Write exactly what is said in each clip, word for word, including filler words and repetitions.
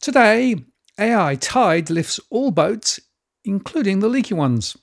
Today, A I tide lifts all boats, including the leaky ones.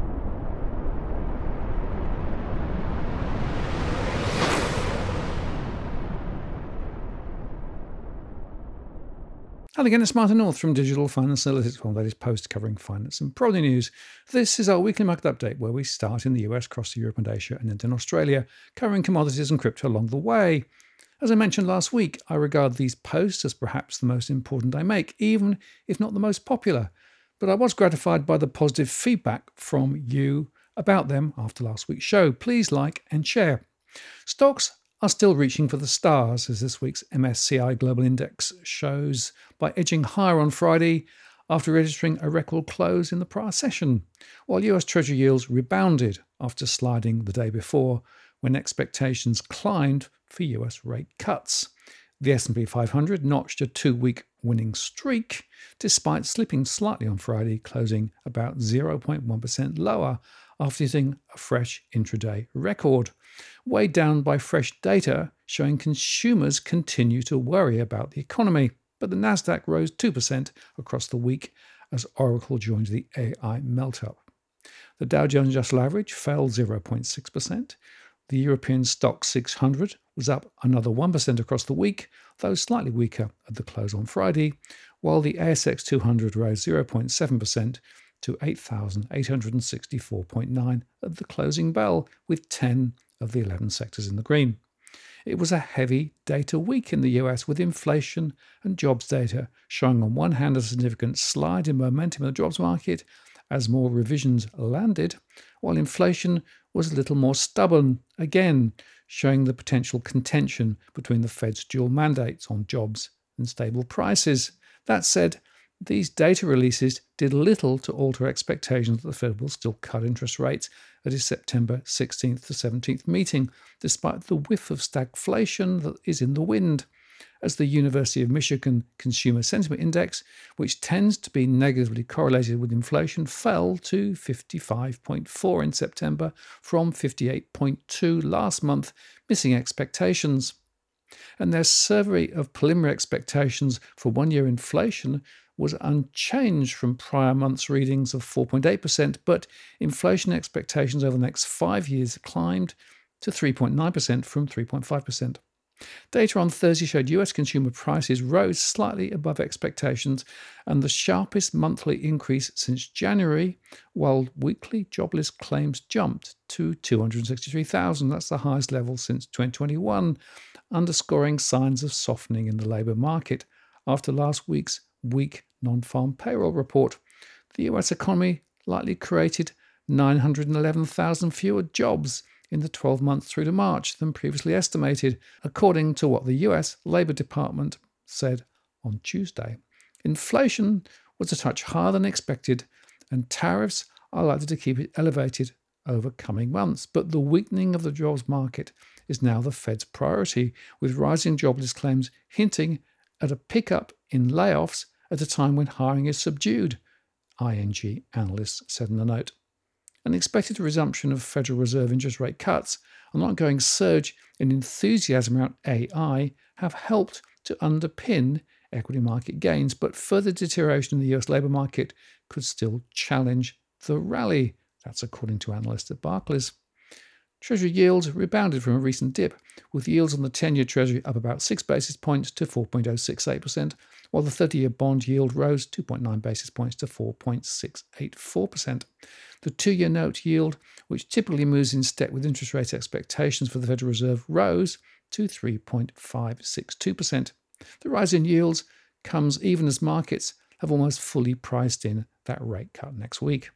Hello again, it's Martin North from Digital Finance Analytics, one of the latest posts covering finance and property news. This is our weekly market update where we start in the U S, across to Europe and Asia, and then in Australia, covering commodities and crypto along the way. As I mentioned last week, I regard these posts as perhaps the most important I make, even if not the most popular. But I was gratified by the positive feedback from you about them after last week's show. Please like and share. Stocks are still reaching for the stars, as this week's M S C I Global Index shows, by edging higher on Friday after registering a record close in the prior session, while U S Treasury yields rebounded after sliding the day before when expectations climbed for U S rate cuts. The S and P five hundred notched a two-week winning streak, despite slipping slightly on Friday, closing about zero point one percent lower after hitting a fresh intraday record, weighed down by fresh data showing consumers continue to worry about the economy. But the Nasdaq rose two percent across the week as Oracle joined the A I melt-up. The Dow Jones Industrial Average fell zero point six percent. The European Stoxx six hundred was up another one percent across the week, though slightly weaker at the close on Friday, while the A S X two hundred rose zero point seven percent to eight thousand eight hundred sixty-four point nine at the closing bell, with ten of the eleven sectors in the green. It was a heavy data week in the U S, with inflation and jobs data showing on one hand a significant slide in momentum in the jobs market as more revisions landed, while inflation was a little more stubborn, again showing the potential contention between the Fed's dual mandates on jobs and stable prices. That said, these data releases did little to alter expectations that the Fed will still cut interest rates at its September sixteenth to seventeenth meeting, despite the whiff of stagflation that is in the wind, as the University of Michigan Consumer Sentiment Index, which tends to be negatively correlated with inflation, fell to fifty-five point four in September from fifty-eight point two last month, missing expectations. And their survey of preliminary expectations for one-year inflation was unchanged from prior months' readings of four point eight percent, but inflation expectations over the next five years climbed to three point nine percent from three point five percent. Data on Thursday showed U S consumer prices rose slightly above expectations and the sharpest monthly increase since January, while weekly jobless claims jumped to two hundred sixty-three thousand. That's the highest level since twenty twenty-one, underscoring signs of softening in the labour market after last week's weak non-farm payroll report. The U S economy likely created nine hundred eleven thousand fewer jobs in the twelve months through to March than previously estimated, according to what the U S Labour Department said on Tuesday. Inflation was a touch higher than expected, and tariffs are likely to keep it elevated over coming months. But the weakening of the jobs market is now the Fed's priority, with rising jobless claims hinting at a pickup in layoffs at a time when hiring is subdued, I N G analysts said in a note. An expected resumption of Federal Reserve interest rate cuts and an ongoing surge in enthusiasm around A I have helped to underpin equity market gains, but further deterioration in the U S labour market could still challenge the rally. That's according to analysts at Barclays. Treasury yields rebounded from a recent dip, with yields on the ten-year Treasury up about six basis points to four point oh six eight percent, while the thirty-year bond yield rose two point nine basis points to four point six eight four percent. The two-year note yield, which typically moves in step with interest rate expectations for the Federal Reserve, rose to three point five six two percent. The rise in yields comes even as markets have almost fully priced in that rate cut next week.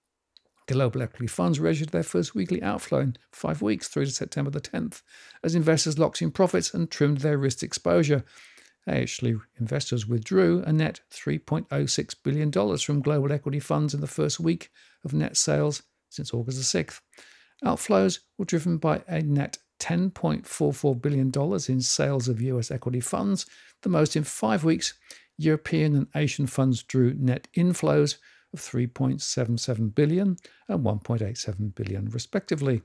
Global equity funds registered their first weekly outflow in five weeks through to September the tenth, as investors locked in profits and trimmed their risk exposure. Actually, investors withdrew a net three point oh six billion dollars from global equity funds in the first week of net sales since August the sixth. Outflows were driven by a net ten point four four billion dollars in sales of U S equity funds, the most in five weeks. European and Asian funds drew net inflows of three point seven seven billion dollars and one point eight seven billion dollars respectively.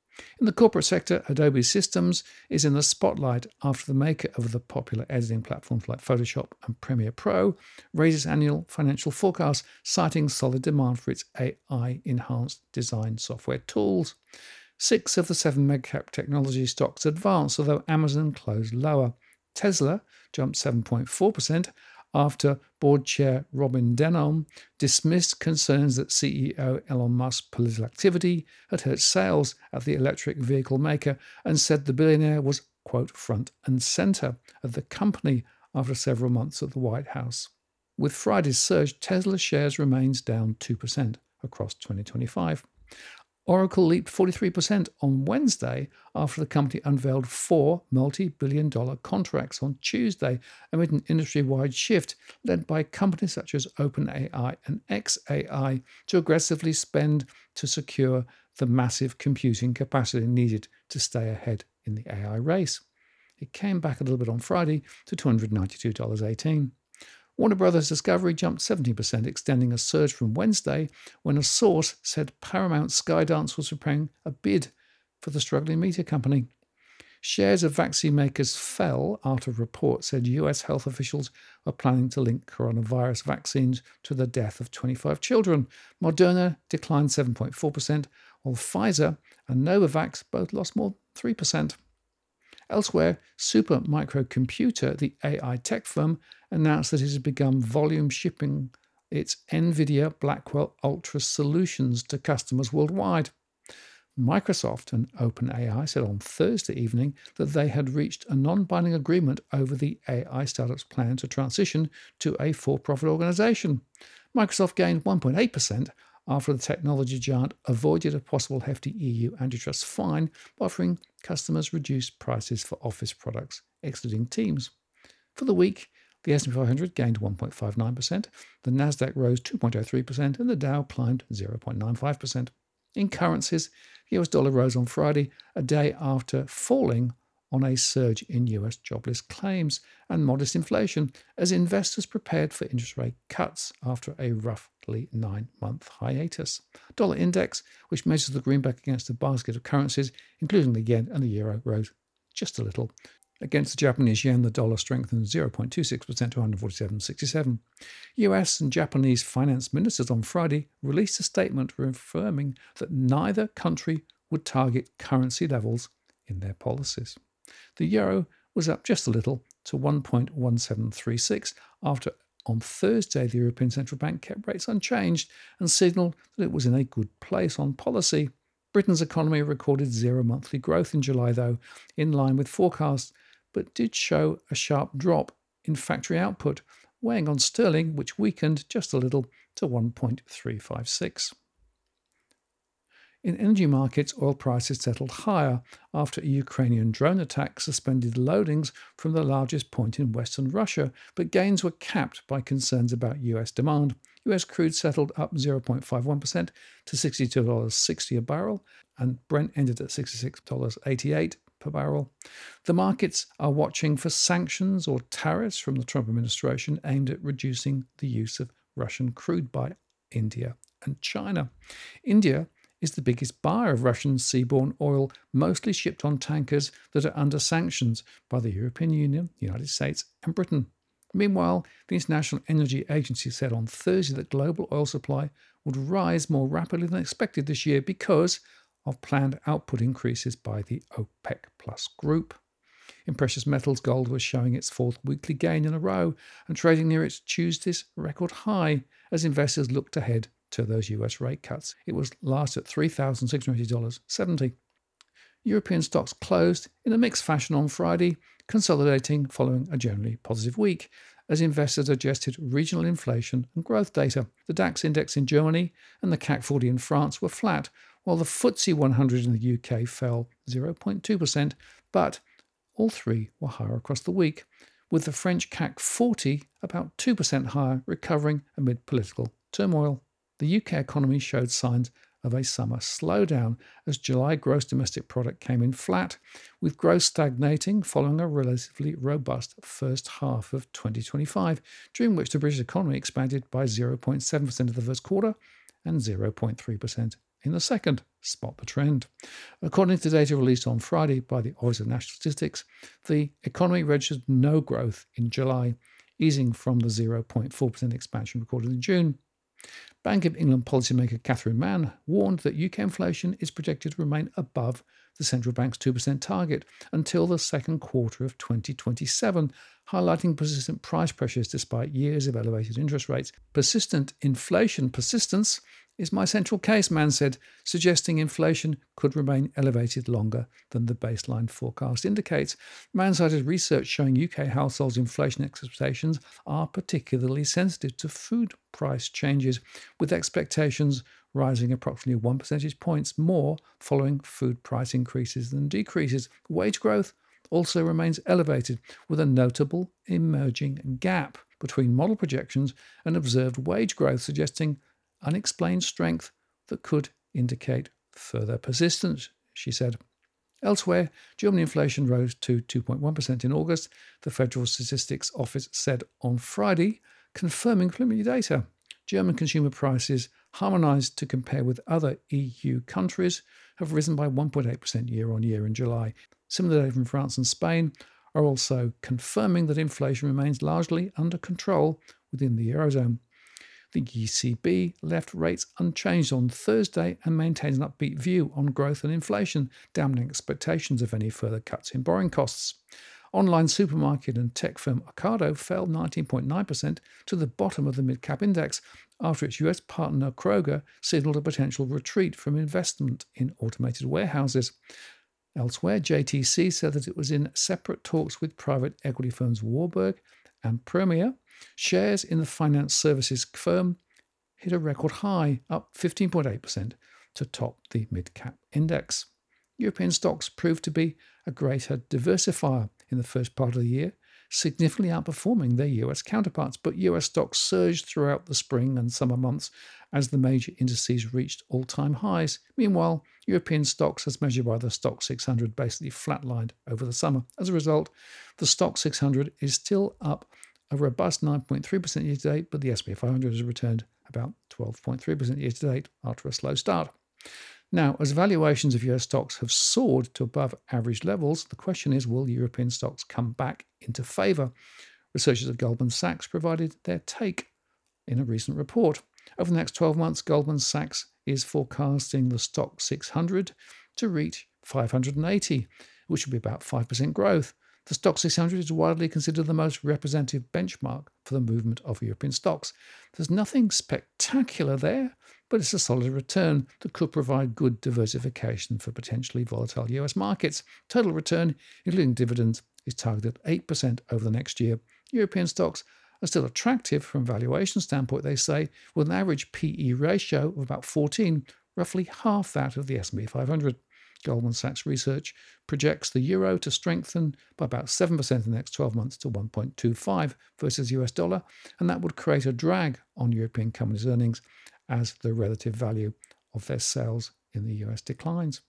In the corporate sector, Adobe Systems is in the spotlight after the maker of the popular editing platforms like Photoshop and Premiere Pro raises annual financial forecasts, citing solid demand for its A I-enhanced design software tools. Six of the seven mega-cap technology stocks advanced, although Amazon closed lower. Tesla jumped seven point four percent after board chair Robin Denholm dismissed concerns that C E O Elon Musk's political activity had hurt sales at the electric vehicle maker and said the billionaire was, quote, front and center of the company after several months at the White House. With Friday's surge, Tesla shares remains down two percent across twenty twenty-five. Oracle leaped forty-three percent on Wednesday after the company unveiled four multi-billion dollar contracts on Tuesday amid an industry-wide shift led by companies such as OpenAI and xAI to aggressively spend to secure the massive computing capacity needed to stay ahead in the A I race. It came back a little bit on Friday to two hundred ninety-two dollars and eighteen cents. Warner Brothers Discovery jumped seventeen percent, extending a surge from Wednesday when a source said Paramount Skydance was preparing a bid for the struggling media company. Shares of vaccine makers fell after a report said U S health officials are planning to link coronavirus vaccines to the death of twenty-five children. Moderna declined seven point four percent, while Pfizer and Novavax both lost more than three percent. Elsewhere, Supermicro Computer, the A I tech firm, announced that it has begun volume shipping its NVIDIA Blackwell Ultra solutions to customers worldwide. Microsoft and OpenAI said on Thursday evening that they had reached a non-binding agreement over the A I startup's plan to transition to a for-profit organization. Microsoft gained one point eight percent after the technology giant avoided a possible hefty E U antitrust fine by offering customers reduced prices for Office products, excluding Teams. For the week, the S and P five hundred gained one point five nine percent, the Nasdaq rose two point zero three percent, and the Dow climbed zero point nine five percent. In currencies, the U S dollar rose on Friday, a day after falling on a surge in U S jobless claims and modest inflation as investors prepared for interest rate cuts after a roughly nine-month hiatus. Dollar index, which measures the greenback against a basket of currencies, including the yen and the euro, rose just a little. Against the Japanese yen, the dollar strengthened zero point two six percent to one forty-seven point six seven. U S and Japanese finance ministers on Friday released a statement reaffirming that neither country would target currency levels in their policies. The euro was up just a little to one point one seven three six after on Thursday the European Central Bank kept rates unchanged and signalled that it was in a good place on policy. Britain's economy recorded zero monthly growth in July, though, in line with forecasts, but did show a sharp drop in factory output, weighing on sterling, which weakened just a little to one point three five six. In energy markets, oil prices settled higher after a Ukrainian drone attack suspended loadings from the largest point in western Russia, but gains were capped by concerns about U S demand. U S crude settled up zero point five one percent to sixty-two dollars and sixty cents a barrel, and Brent ended at sixty-six dollars and eighty-eight cents per barrel. The markets are watching for sanctions or tariffs from the Trump administration aimed at reducing the use of Russian crude by India and China. India is the biggest buyer of Russian seaborne oil, mostly shipped on tankers that are under sanctions by the European Union, the United States, and Britain. Meanwhile, the International Energy Agency said on Thursday that global oil supply would rise more rapidly than expected this year because of planned output increases by the OPEC Plus group. In precious metals, gold was showing its fourth weekly gain in a row and trading near its Tuesday's record high as investors looked ahead to those U S rate cuts. It was last at three thousand six hundred eighty dollars and seventy cents. European stocks closed in a mixed fashion on Friday, consolidating following a generally positive week as investors adjusted regional inflation and growth data. The DAX index in Germany and the C A C forty in France were flat, while the F T S E one hundred in the U K fell zero point two percent, but all three were higher across the week, with the French C A C forty about two percent higher, recovering amid political turmoil. The U K economy showed signs of a summer slowdown as July gross domestic product came in flat, with growth stagnating following a relatively robust first half of twenty twenty-five, during which the British economy expanded by zero point seven percent in the first quarter and zero point three percent in the second. spot the trend. According to data released on Friday by the Office of National Statistics, the economy registered no growth in July, easing from the zero point four percent expansion recorded in June. Bank of England policymaker Catherine Mann warned that U K inflation is projected to remain above the central bank's two percent target until the second quarter of twenty twenty-seven, highlighting persistent price pressures despite years of elevated interest rates. Persistent inflation persistence is my central case, Mann said, suggesting inflation could remain elevated longer than the baseline forecast indicates. Mann cited research showing U K households' inflation expectations are particularly sensitive to food price changes, with expectations rising approximately one percentage points more following food price increases than decreases. Wage growth also remains elevated, with a notable emerging gap between model projections and observed wage growth, suggesting unexplained strength that could indicate further persistence, she said. Elsewhere, German inflation rose to two point one percent in August, the Federal Statistics Office said on Friday, confirming preliminary data. German consumer prices, harmonised to compare with other E U countries, have risen by one point eight percent year on year in July. Similar data from France and Spain are also confirming that inflation remains largely under control within the Eurozone. The E C B left rates unchanged on Thursday and maintains an upbeat view on growth and inflation, dampening expectations of any further cuts in borrowing costs. Online supermarket and tech firm Ocado fell nineteen point nine percent to the bottom of the mid-cap index after its U S partner Kroger signaled a potential retreat from investment in automated warehouses. Elsewhere, J T C said that it was in separate talks with private equity firms Warburg and Premier. Shares in the finance services firm hit a record high, up fifteen point eight percent to top the mid-cap index. European stocks proved to be a greater diversifier in the first part of the year, significantly outperforming their U S counterparts, but U S stocks surged throughout the spring and summer months as the major indices reached all-time highs. Meanwhile, European stocks, as measured by the Stoxx six hundred, basically flatlined over the summer. As a result, the Stoxx six hundred is still up a robust nine point three percent year-to-date, but the S and P five hundred has returned about twelve point three percent year-to-date after a slow start. Now, as valuations of U S stocks have soared to above average levels, the question is, will European stocks come back into favour? Researchers at Goldman Sachs provided their take in a recent report. Over the next twelve months, Goldman Sachs is forecasting the Stoxx six hundred to reach five hundred eighty, which would be about five percent growth. The Stoxx six hundred is widely considered the most representative benchmark for the movement of European stocks. There's nothing spectacular there, but it's a solid return that could provide good diversification for potentially volatile U S markets. Total return, including dividends, is targeted at eight percent over the next year. European stocks are still attractive from a valuation standpoint, they say, with an average P E ratio of about fourteen, roughly half that of the S and P five hundred. Goldman Sachs research projects the euro to strengthen by about seven percent in the next twelve months to one point two five versus U S dollar, and that would create a drag on European companies' earnings as the relative value of their sales in the U S declines.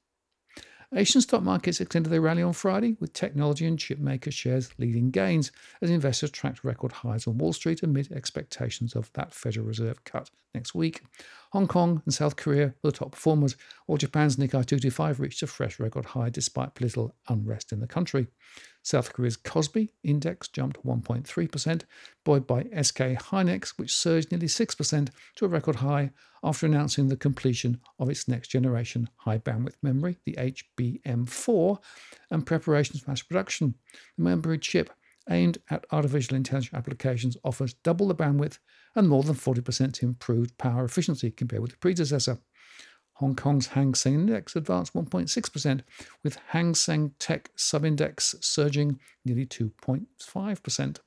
Asian stock markets extended their rally on Friday, with technology and chipmaker shares leading gains as investors tracked record highs on Wall Street amid expectations of that Federal Reserve cut next week. Hong Kong and South Korea were the top performers, while Japan's Nikkei two twenty-five reached a fresh record high despite political unrest in the country. South Korea's Kospi index jumped one point three percent, buoyed by S K Hynix, which surged nearly six percent to a record high after announcing the completion of its next-generation high-bandwidth memory, the H B M four, and preparations for mass production. The memory chip aimed at artificial intelligence applications offers double the bandwidth and more than forty percent improved power efficiency compared with the predecessor. Hong Kong's Hang Seng Index advanced one point six percent, with Hang Seng Tech Subindex surging nearly two point five percent.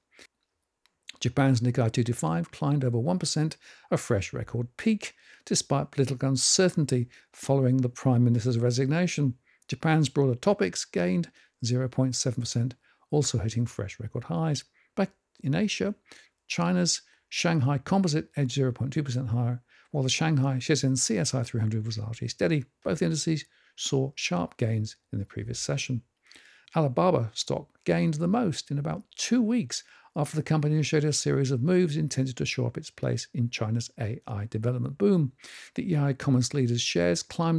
Japan's Nikkei two twenty-five climbed over one percent, a fresh record peak, despite political uncertainty following the Prime Minister's resignation. Japan's broader topics gained zero point seven percent, also hitting fresh record highs. Back in Asia, China's Shanghai Composite edged zero point two percent higher, while the Shanghai Shenzhen C S I three hundred was largely steady. Both indices saw sharp gains in the previous session. Alibaba stock gained the most in about two weeks after the company initiated a series of moves intended to shore up its place in China's A I development boom. The A I Commons leader's shares climbed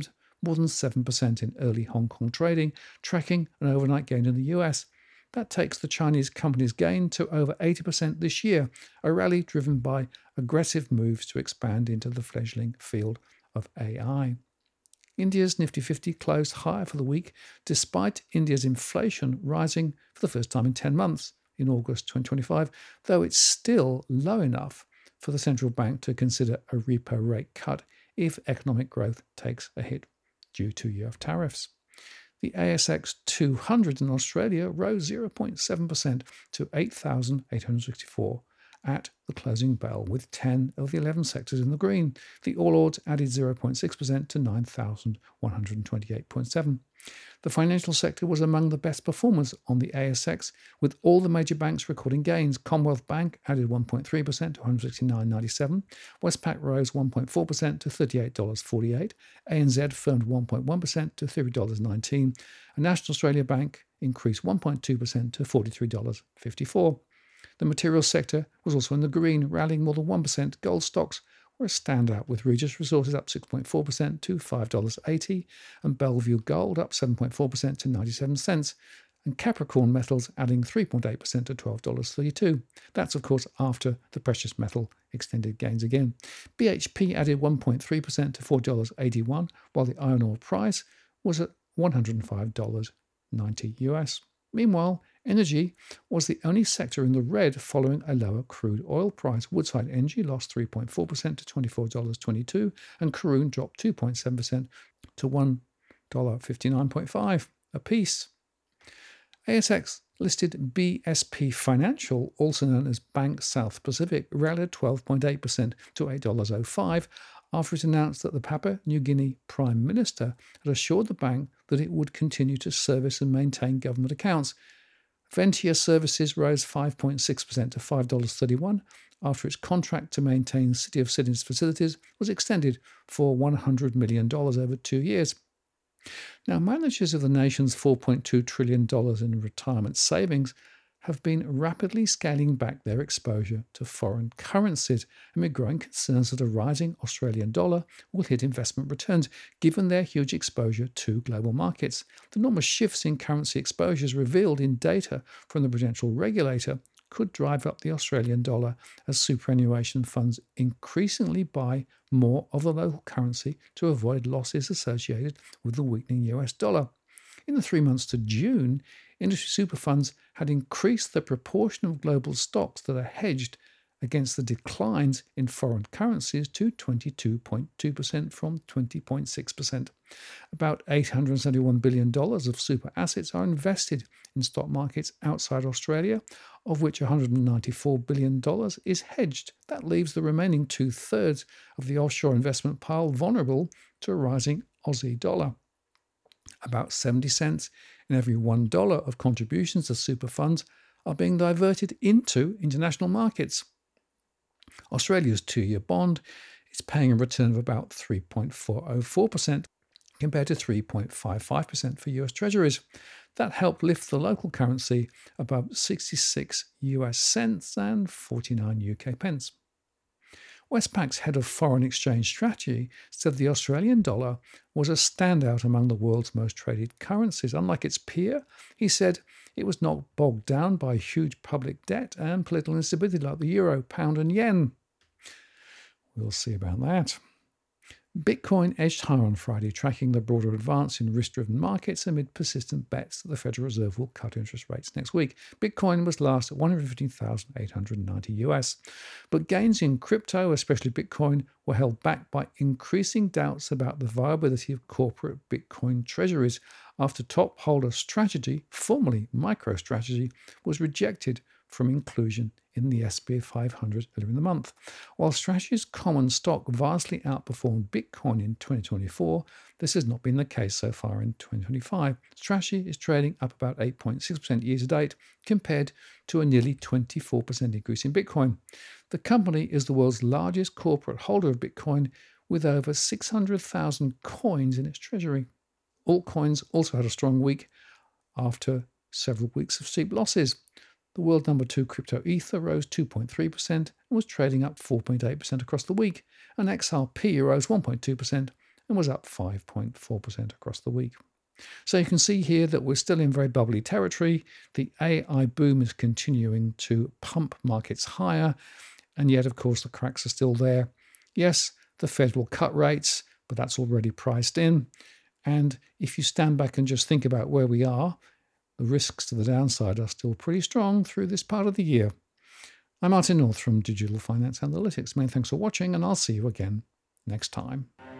more than seven percent in early Hong Kong trading, tracking an overnight gain in the U S. That takes the Chinese company's gain to over eighty percent this year, a rally driven by aggressive moves to expand into the fledgling field of A I. India's Nifty fifty closed higher for the week, despite India's inflation rising for the first time in ten months in August twenty twenty-five, though it's still low enough for the central bank to consider a repo rate cut if economic growth takes a hit due to U S tariffs. The A S X two hundred in Australia rose zero point seven percent to eight thousand eight hundred sixty-four at the closing bell, with ten of the eleven sectors in the green. The All Ords added zero point six percent to nine thousand one hundred twenty-eight point seven. The financial sector was among the best performers on the A S X, with all the major banks recording gains. Commonwealth Bank added one point three percent to one hundred sixty-nine dollars ninety-seven. Westpac rose one point four percent to thirty-eight dollars forty-eight. A N Z firmed one point one percent to thirty dollars nineteen. And National Australia Bank increased one point two percent to forty-three dollars fifty-four. The materials sector was also in the green, rallying more than one percent. Gold stocks were a standout, with Regis Resources up six point four percent to five dollars eighty, and Bellevue Gold up seven point four percent to ninety-seven cents, and Capricorn Metals adding three point eight percent to twelve dollars thirty-two. That's, of course, after the precious metal extended gains again. B H P added one point three percent to four dollars eighty-one, while the iron ore price was at one hundred five dollars ninety U S. Meanwhile, energy was the only sector in the red following a lower crude oil price. Woodside Energy lost three point four percent to twenty-four dollars twenty-two, and Karoon dropped two point seven percent to one dollar fifty-nine point five apiece. A S X listed B S P Financial, also known as Bank South Pacific, rallied twelve point eight percent to eight dollars oh five after it announced that the Papua New Guinea Prime Minister had assured the bank that it would continue to service and maintain government accounts. Ventia Services rose five point six percent to five dollars thirty-one after its contract to maintain City of Sydney's facilities was extended for one hundred million dollars over two years. Now, managers of the nation's four point two trillion dollars in retirement savings have been rapidly scaling back their exposure to foreign currencies amid growing concerns that a rising Australian dollar will hit investment returns, given their huge exposure to global markets. The enormous shifts in currency exposures revealed in data from the Prudential Regulator could drive up the Australian dollar as superannuation funds increasingly buy more of the local currency to avoid losses associated with the weakening U S dollar. In the three months to June, industry super funds had increased the proportion of global stocks that are hedged against the declines in foreign currencies to twenty-two point two percent from twenty point six percent. About eight hundred seventy-one billion dollars of super assets are invested in stock markets outside Australia, of which one hundred ninety-four billion dollars is hedged. That leaves the remaining two-thirds of the offshore investment pile vulnerable to a rising Aussie dollar. About seventy cents in every one dollar of contributions to super funds are being diverted into international markets. Australia's two-year bond is paying a return of about three point four oh four percent compared to three point five five percent for U S Treasuries. That helped lift the local currency above sixty-six U S cents and forty-nine U K pence. Westpac's head of foreign exchange strategy said the Australian dollar was a standout among the world's most traded currencies. Unlike its peer, he said it was not bogged down by huge public debt and political instability like the euro, pound and yen. We'll see about that. Bitcoin edged higher on Friday, tracking the broader advance in risk-driven markets amid persistent bets that the Federal Reserve will cut interest rates next week. Bitcoin was last at one hundred fifteen thousand eight hundred ninety U S. But gains in crypto, especially Bitcoin, were held back by increasing doubts about the viability of corporate Bitcoin treasuries after top holder Strategy, formerly MicroStrategy, was rejected from inclusion in the S and P five hundred earlier in the month. While Strategy's common stock vastly outperformed Bitcoin in twenty twenty-four, this has not been the case so far in twenty twenty-five. Strategy is trading up about eight point six percent year to date, compared to a nearly twenty-four percent increase in Bitcoin. The company is the world's largest corporate holder of Bitcoin, with over six hundred thousand coins in its treasury. Altcoins also had a strong week after several weeks of steep losses. The world number two crypto Ether rose two point three percent and was trading up four point eight percent across the week, and X R P rose one point two percent and was up five point four percent across the week. So you can see here that we're still in very bubbly territory. The A I boom is continuing to pump markets higher, and yet, of course, the cracks are still there. Yes, the Fed will cut rates, but that's already priced in. And if you stand back and just think about where we are, the risks to the downside are still pretty strong through this part of the year. I'm Martin North from Digital Finance Analytics. Many thanks for watching, and I'll see you again next time.